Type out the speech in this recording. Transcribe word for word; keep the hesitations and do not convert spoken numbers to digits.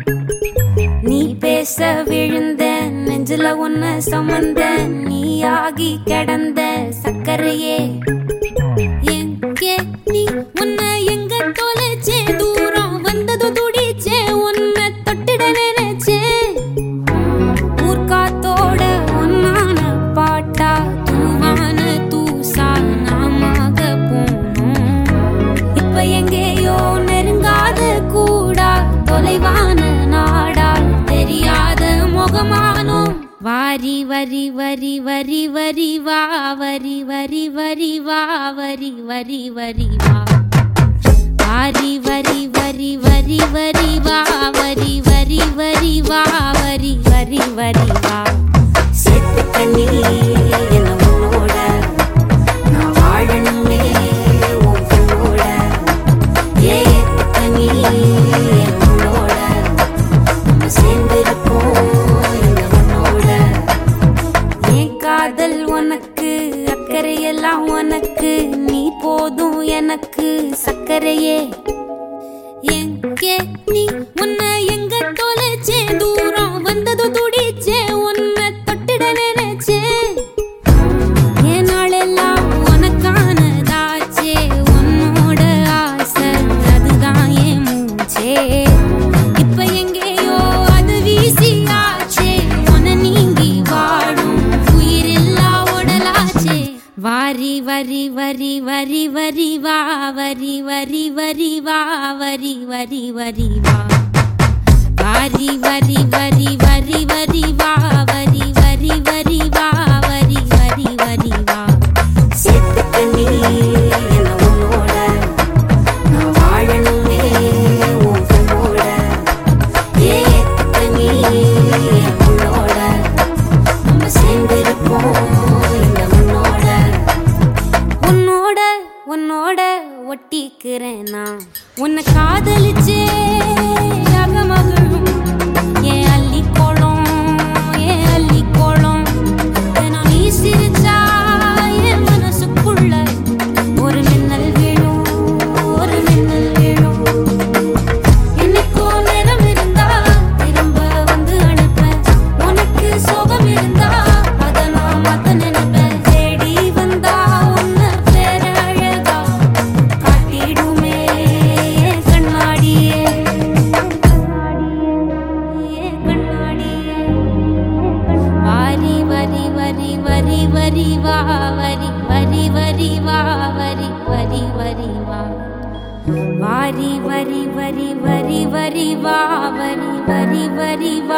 நீ பேச விழுந்த நெஞ்சில ஒன்ன சமந்த நீயாகி கிடந்த சக்கரையே எங்கே நீ உன்ன எங்க தொலைச்சே தூரம் வந்தது துடிச்சே உன்னை தொட்டிட நினைச்சே ஊர்காத்தோட ஒன்னான பாட்டா தூவான தூசா நாமாக போனோம் இப்ப எங்கேயோ நெருங்காத கூடா தொலைவான நாடா தெரியாத முகமானோ வாரி வரி வரி வரி வரி வா வரி வரி வரி வா வரி வரி வரி வா வாரி வரி வரி வரி வரி வா வரி வரி வரி வா வரி வரி வரி வா சேத்து கண்ணி என்ன உன்னோட நான் வாழணுமே உன் கண்ணோட ஏத்து கண்ணி என்ன உன்னோட நம்ம சேர்ந்திருப்போம் இந்த உன்னோட என் காதல் உனக்கு அக்கறையெல்லாம் உனக்கு நீ போதும் எனக்கு சக்கரையே எங்கே நீ உன்னை எங்க தொலைச்சே தூரம் வந்தது துடிச்சே உன்னை தொட்டிட நினைச்சே என் நாளெல்லாம் உனக்கானதாச்சே உன்னோட ஆசை அதுதான் என் மூச்சே இப்ப எங்கேயோ அது வீசியாச்சே உன்னை நீங்கி வாடும் உயிரில்லா உடலாச்சே வாரி வரி வரி வரி வரி வா வரி வரி வரி வா வரி வரி வரி வா வாரி வரி வரி வரி வரி வா வரி வரி வரி வா வரி வரி வரி வா சேத்து கண்ணி என்ன உன்னோட நான் வாழணுமே உன் கண்ணோட ஏத்து கண்ணி என்ன உன்னோட நம்ம சேர்ந்திருப்போம் இந்த உன்னோட உன்னோட உன்னோட ஒட்டிக்கிறேன் நான் உன்னை காதலிச்சே அகமகளும் ஏன் அள்ளி கோலம் ஏன் அள்ளி கோலம் நான் நீ சிரிச்சா என் மனசுக்குள்ள ஒரு மின்னல் வீழும் ஒரு மின்னல் வீழும் என்னைக்கோ நேரம் இருந்தா திரும்ப வந்து அனுப்பேன் உனக்கு சோகம் இருந்தா அதை நான் மாத்த நினைப்பேன் தேடி வந்தா உன்னை பேர அழகா காட்டிடுமே கண்ணாடியே கண்ணாடியே வாரி வரி வரி வரி வரி வா வரி வரி வரி வா வரி வரி வரி வா வாரி வரி வரி வரி வரி வா வரி வரி வரி வா